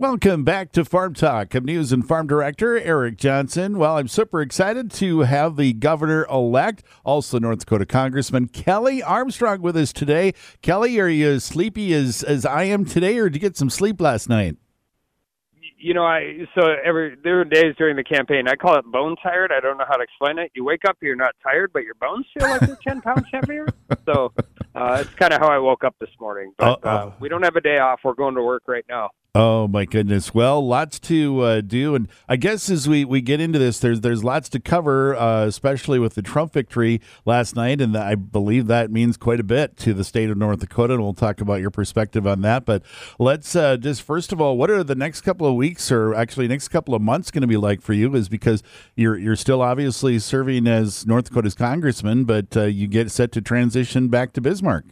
Welcome back to Farm Talk. I'm News and Farm Director Eric Johnson. Well, I'm super excited to have the governor-elect, also North Dakota Congressman Kelly Armstrong with us today. Kelly, are you as sleepy as I am today, or did you get some sleep last night? You know, there are days during the campaign, I call it bone tired. I don't know how to explain it. You wake up, you're not tired, but your bones feel like they're 10 pounds heavier. So it's kind of how I woke up this morning. But we don't have a day off. We're going to work right now. Oh, my goodness. Well, lots to do. And I guess as we get into this, there's lots to cover, especially with the Trump victory last night. And I believe that means quite a bit to the state of North Dakota. And we'll talk about your perspective on that. But let's just, first of all, what are the next couple of weeks, or actually next couple of months, going to be like for you? Is because you're still obviously serving as North Dakota's congressman, but you get set to transition back to Bismarck.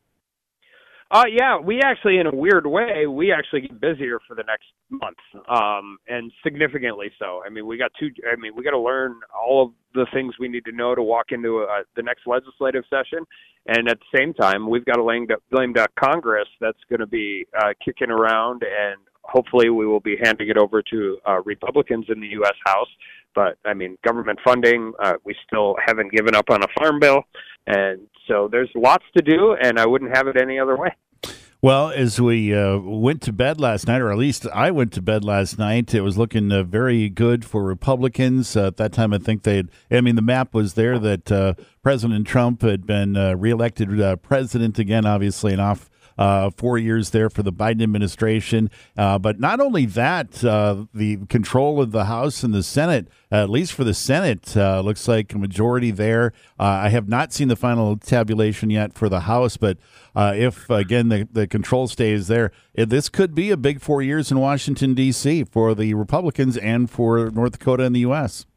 Yeah, we actually, in a weird way, we actually get busier for the next month, and significantly so. I mean, we got to learn all of the things we need to know to walk into the next legislative session, and at the same time, we've got to lame duck Congress that's going to be kicking around, and hopefully we will be handing it over to Republicans in the U.S. House. But, I mean, government funding, we still haven't given up on a farm bill. And so there's lots to do, and I wouldn't have it any other way. Well, as we went to bed last night, or at least I went to bed last night, it was looking very good for Republicans. At that time, I think the map was there that President Trump had been reelected president again, obviously, and off 4 years there for the Biden administration. But not only that, the control of the House and the Senate, at least for the Senate, looks like a majority there. I have not seen the final tabulation yet for the House, but if, again, the control stays there, this could be a big 4 years in Washington, D.C. for the Republicans and for North Dakota and the U.S.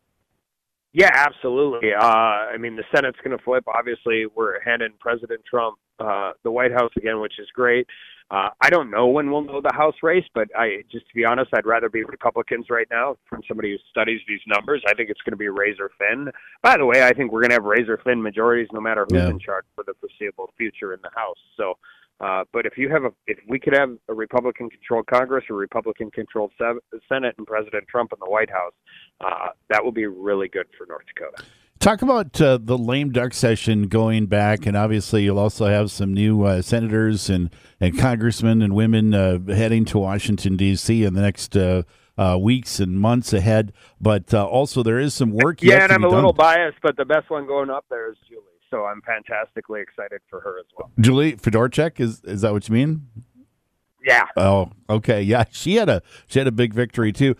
Yeah, absolutely. I mean, the Senate's going to flip. Obviously, we're handing President Trump the White House again, which is great. I don't know when we'll know the House race, but just to be honest, I'd rather be Republicans right now. From somebody who studies these numbers, I think it's going to be razor thin. By the way, I think we're going to have razor thin majorities no matter who's in charge for the foreseeable future in the House. So, but if we could have a Republican-controlled Congress, or Republican-controlled Senate, and President Trump in the White House, that would be really good for North Dakota. Talk about the lame duck session going back, and obviously you'll also have some new senators and congressmen and women heading to Washington, D.C. in the next weeks and months ahead. But also there is some work yet to be done. Yeah, and I'm a little biased, but the best one going up there is Julie. So I'm fantastically excited for her as well. Julie Fedorchak, is that what you mean? Yeah. Oh, okay. Yeah, she had a big victory too.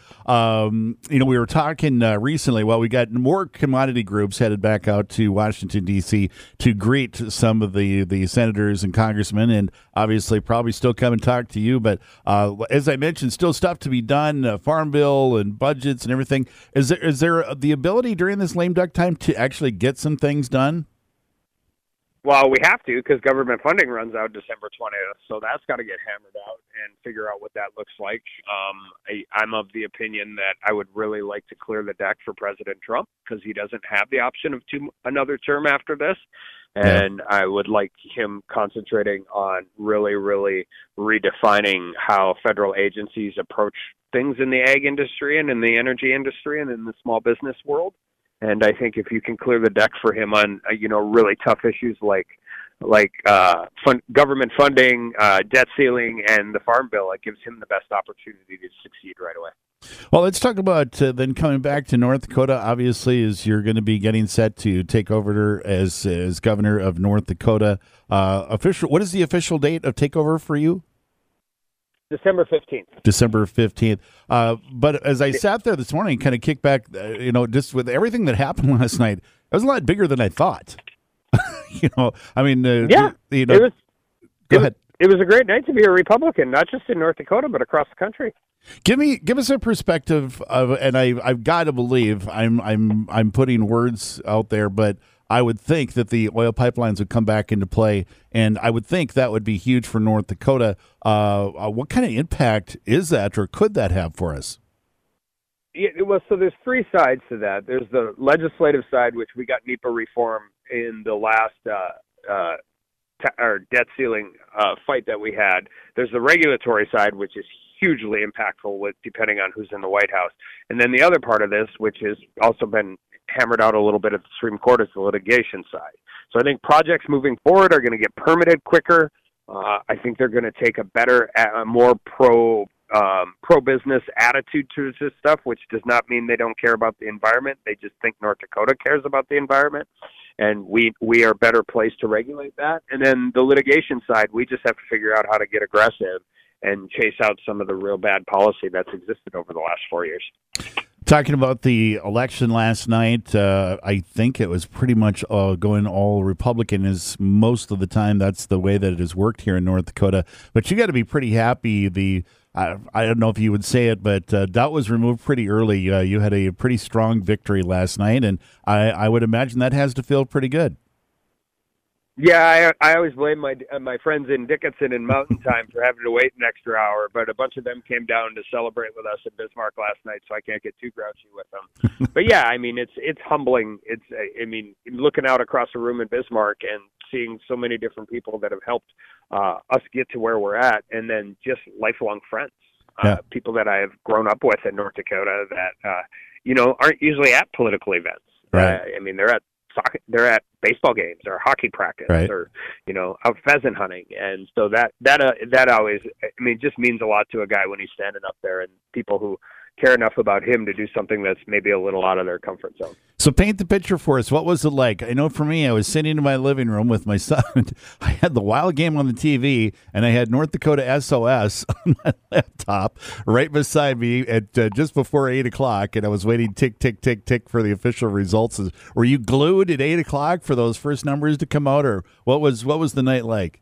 We were talking recently. Well, we got more commodity groups headed back out to Washington, D.C. to greet some of the senators and congressmen, and obviously probably still come and talk to you. But as I mentioned, still stuff to be done, farm bill and budgets and everything. Is there the ability during this lame duck time to actually get some things done? Well, we have to, because government funding runs out December 20th, so that's got to get hammered out and figure out what that looks like. I'm of the opinion that I would really like to clear the deck for President Trump, because he doesn't have the option of another term after this, and I would like him concentrating on really, really redefining how federal agencies approach things in the ag industry and in the energy industry and in the small business world. And I think if you can clear the deck for him on, really tough issues like government funding, debt ceiling, and the farm bill, it gives him the best opportunity to succeed right away. Well, let's talk about then coming back to North Dakota. Obviously, as you're going to be getting set to take over as governor of North Dakota. What is the official date of takeover for you? December 15th. December 15th. But as I sat there this morning, kind of kicked back, just with everything that happened last night, it was a lot bigger than I thought. Go ahead. It was a great night to be a Republican, not just in North Dakota, but across the country. Give us a perspective of, and I've got to believe I'm putting words out there, but I would think that the oil pipelines would come back into play, and I would think that would be huge for North Dakota. What kind of impact is that, or could that have for us? Yeah, well, so there's three sides to that. There's the legislative side, which we got NEPA reform in the last debt ceiling fight that we had. There's the regulatory side, which is hugely impactful with depending on who's in the White House. And then the other part of this, which has also been hammered out a little bit at the Supreme Court, is the litigation side. So I think projects moving forward are going to get permitted quicker. I think they're going to take a more pro-business attitude to this stuff, which does not mean they don't care about the environment. They just think North Dakota cares about the environment, and we are better placed to regulate that. And then the litigation side, we just have to figure out how to get aggressive and chase out some of the real bad policy that's existed over the last 4 years. Talking about the election last night, I think it was pretty much going all Republican is most of the time. That's the way that it has worked here in North Dakota. But you got to be pretty happy. I don't know if you would say it, but doubt was removed pretty early. You had a pretty strong victory last night, and I would imagine that has to feel pretty good. Yeah, I always blame my friends in Dickinson and Mountain Time for having to wait an extra hour, but a bunch of them came down to celebrate with us in Bismarck last night, so I can't get too grouchy with them. But yeah, I mean, it's humbling. Looking out across the room in Bismarck and seeing so many different people that have helped us get to where we're at, and then just lifelong friends, people that I have grown up with in North Dakota that aren't usually at political events. Right. They're at baseball games or hockey practice, right, or out pheasant hunting, and so that always, just means a lot to a guy when he's standing up there, and people who care enough about him to do something that's maybe a little out of their comfort zone. So paint the picture for us. What was it like? I know for me, I was sitting in my living room with my son. I had the Wild game on the TV, and I had North Dakota SOS on my laptop right beside me at just before 8 o'clock, and I was waiting tick, tick, tick, tick for the official results. Were you glued at 8 o'clock for those first numbers to come out, or what was the night like?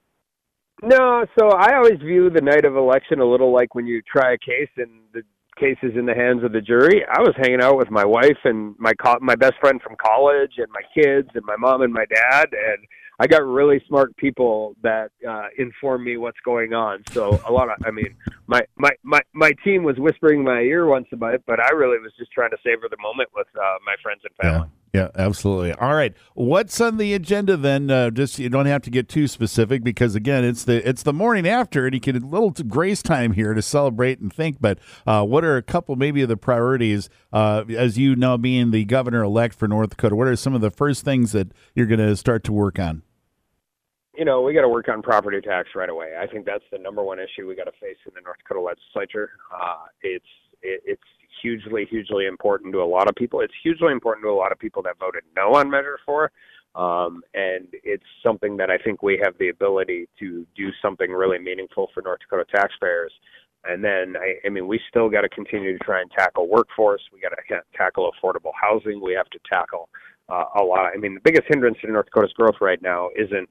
No, so I always view the night of election a little like when you try a case and the case is in the hands of the jury. I was hanging out with my wife and my best friend from college and my kids and my mom and my dad, and I got really smart people that inform me what's going on. So my team was whispering in my ear once a bit, but I really was just trying to savor the moment with my friends and family. Yeah, absolutely. All right, what's on the agenda then? Just you don't have to get too specific because again, it's the morning after, and you get a little grace time here to celebrate and think. But what are a couple maybe of the priorities as you now being the governor-elect for North Dakota? What are some of the first things that you're going to start to work on? We got to work on property tax right away. I think that's the number one issue we got to face in the North Dakota legislature. It's hugely, hugely important to a lot of people. It's hugely important to a lot of people that voted no on Measure 4. And it's something that I think we have the ability to do something really meaningful for North Dakota taxpayers. And then, we still got to continue to try and tackle workforce. We got to tackle affordable housing. We have to tackle a lot. The biggest hindrance to North Dakota's growth right now isn't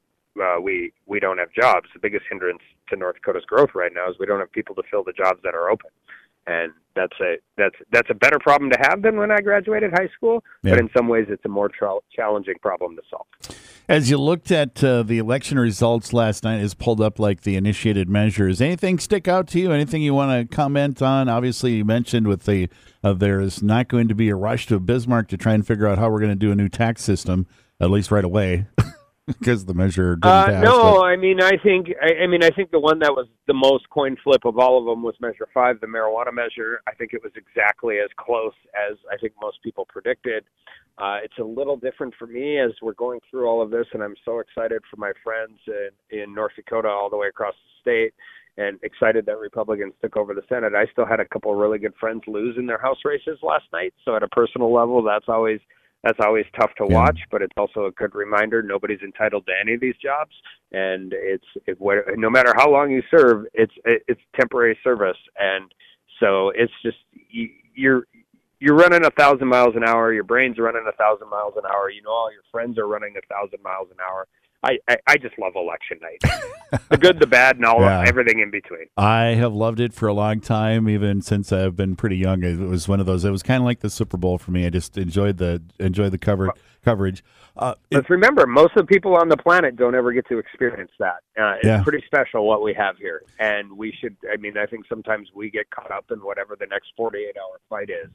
we don't have jobs. The biggest hindrance to North Dakota's growth right now is we don't have people to fill the jobs that are open. And that's a better problem to have than when I graduated high school, but in some ways it's a more challenging problem to solve. As you looked at the election results last night, is pulled up like the initiated measures. Anything stick out to you? Anything you want to comment on? Obviously, you mentioned with there is not going to be a rush to Bismarck to try and figure out how we're going to do a new tax system, at least right away. Because the measure didn't pass. No, but I think the one that was the most coin flip of all of them was Measure 5, the marijuana measure. I think it was exactly as close as I think most people predicted. It's a little different for me as we're going through all of this, and I'm so excited for my friends in North Dakota all the way across the state, and excited that Republicans took over the Senate. I still had a couple of really good friends lose in their House races last night, so at a personal level, that's always tough to watch, but it's also a good reminder nobody's entitled to any of these jobs, and no matter how long you serve, it's temporary service, and so it's just you're running 1,000 miles an hour, your brain's running 1,000 miles an hour, all your friends are running 1,000 miles an hour. I just love election night. The good, the bad, and everything in between. I have loved it for a long time, even since I've been pretty young. It was one of those. It was kind of like the Super Bowl for me. I just enjoyed the coverage. Let's remember, most of the people on the planet don't ever get to experience that. It's pretty special what we have here, and we should. I think sometimes we get caught up in whatever the next 48-hour fight is.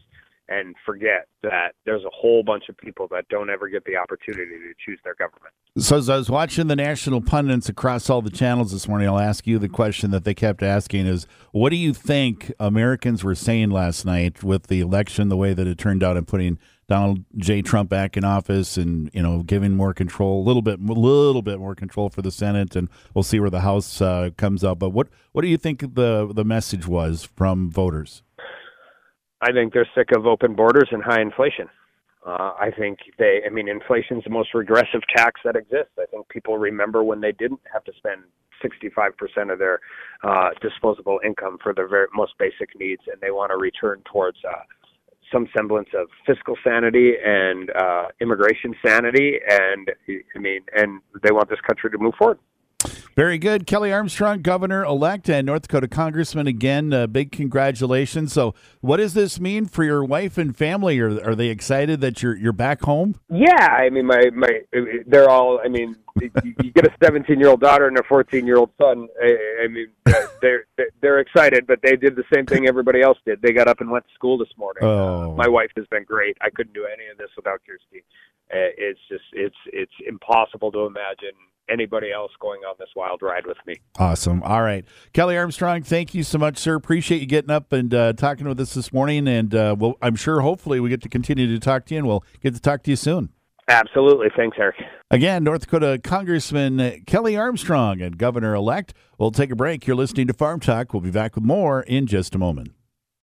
and forget that there's a whole bunch of people that don't ever get the opportunity to choose their government. So as I was watching the national pundits across all the channels this morning, I'll ask you the question that they kept asking is, what do you think Americans were saying last night with the election, the way that it turned out, and putting Donald J. Trump back in office and, giving more control, a little bit more control for the Senate, and we'll see where the House comes out. But what do you think the message was from voters? I think they're sick of open borders and high inflation. I think inflation's the most regressive tax that exists. I think people remember when they didn't have to spend 65% of their disposable income for their very most basic needs, and they want to return towards some semblance of fiscal sanity and immigration sanity, and they want this country to move forward. Very good. Kelly Armstrong, governor-elect and North Dakota congressman again. Big congratulations. So what does this mean for your wife and family? Are they excited that you're back home? Yeah, they're all, you get a 17-year-old daughter and a 14-year-old son. They're excited, but they did the same thing everybody else did. They got up and went to school this morning. Oh. My wife has been great. I couldn't do any of this without Kirsty. It's impossible to imagine anybody else going on this wild ride with me. Awesome. All right. Kelly Armstrong, thank you so much, sir. Appreciate you getting up and talking with us this morning. And I'm sure hopefully we get to continue to talk to you, and we'll get to talk to you soon. Absolutely. Thanks, Eric. Again, North Dakota Congressman Kelly Armstrong and governor-elect. We'll take a break. You're listening to Farm Talk. We'll be back with more in just a moment.